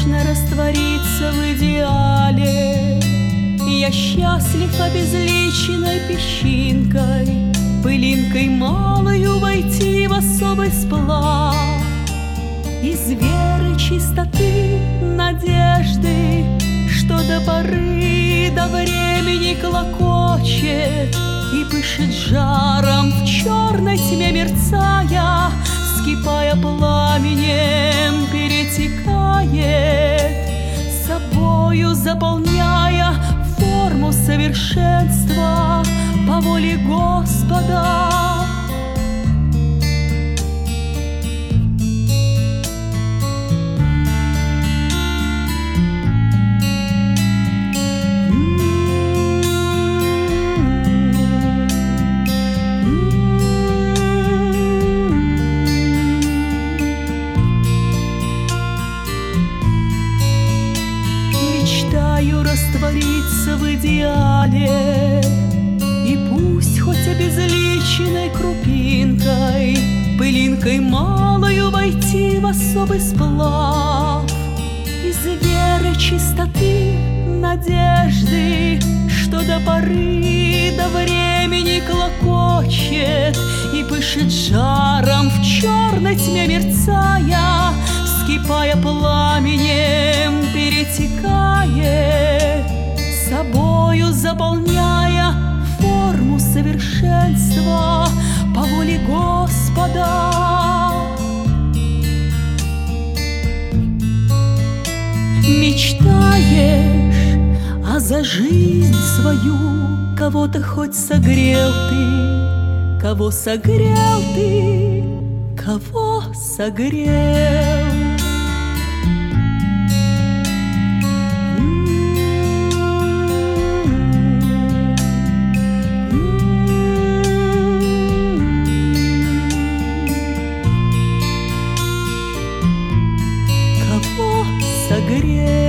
вечно раствориться в идеале. Я счастлив обезличенной песчинкой, пылинкой малою войти в особый сплав. Из веры, чистоты, надежды, что до поры, до времени клокочет и пышет жаром в черной тьме мерцая, вскипая пламенем, перетекает, собою заполняя форму совершенства по воле Господа. Мечтаю раствориться в идеале, и пусть хоть обезличенной крупинкой, пылинкой малою войти в особый сплав. Из веры, чистоты, надежды, что до поры, до времени клокочет и пышет жаром в черной тьме мерцая, вскипая пламенем, перетекает, собою заполняя форму совершенства по воле Господа. Мечтаешь, а за жизнь свою кого-то хоть согрел ты, кого согрел ты, кого согрел. Согрел.